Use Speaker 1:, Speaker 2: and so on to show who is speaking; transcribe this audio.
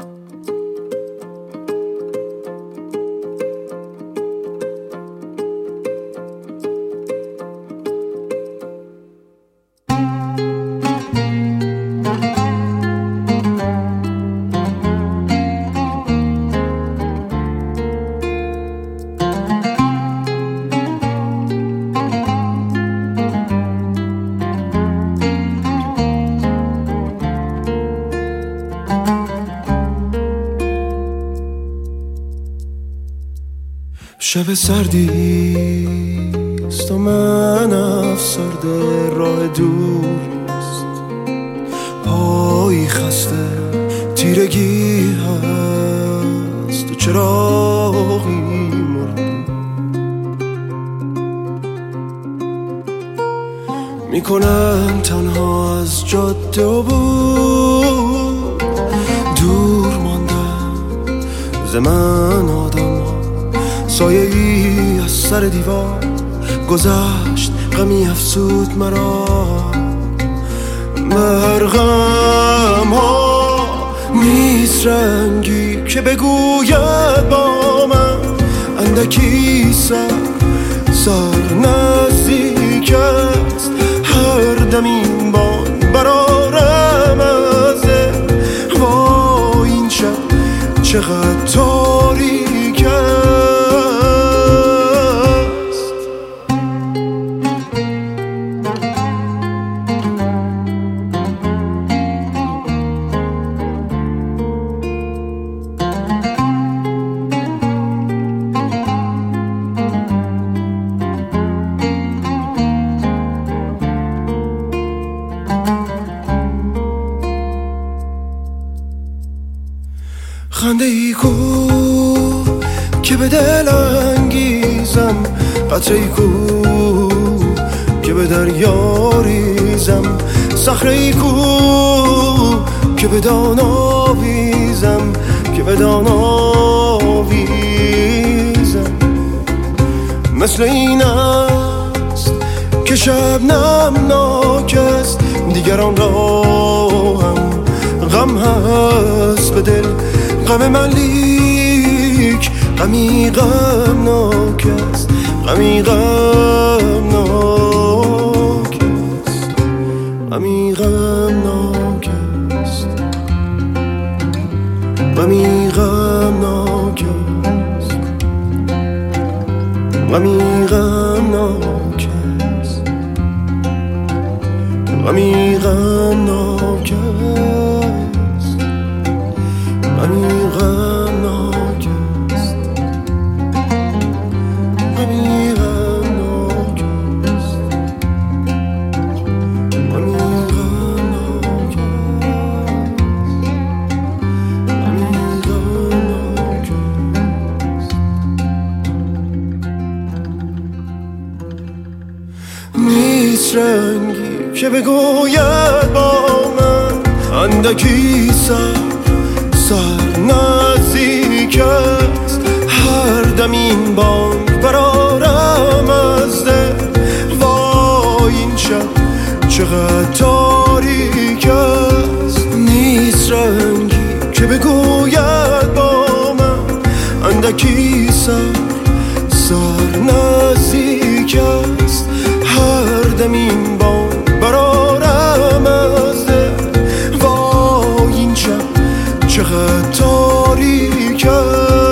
Speaker 1: شب سردیست و من افسرده، راه دور نیست، پایی خسته، تیرگی هست و چراغی مرده. میکنم تنها از جاده و بود، دور ماندم ز من آدم ها، سایه ای از سر دیوار گذشت، غمی افسود مرا. مرغم ها نیست رنگی که بگوید با من، اندکی سر نزدیک است، هر دم این بان برارم از وای این شب چقدر تاریک است. خنده ای کو که به دل انگیزم، قطره ای کو که به دریا ریزم، صخره ای کو که به دان آویزم، که به دان آویزم. مثل این است که شبنم ناک است، دیگران را هم غم هست به دل، غم من لیک غمی غمناک است، غمی غمناک است، غمی غمناک است، غمی غمناک است، غمی غمناک است، غمی غمناک است، غمی غمناک است، غمی غمناک است، غمی غمناک است، نیست رنگی که بگوید با من، اندکی سر نزدیک است، هر دم این بانگ برارم از دل. وای این شب چقدر تاریک است، نیست رنگی که بگوید با من، اندکی سر نزدیک است، هر دم این بانگ برارم از دل. وای این شب چقدر تاریک است.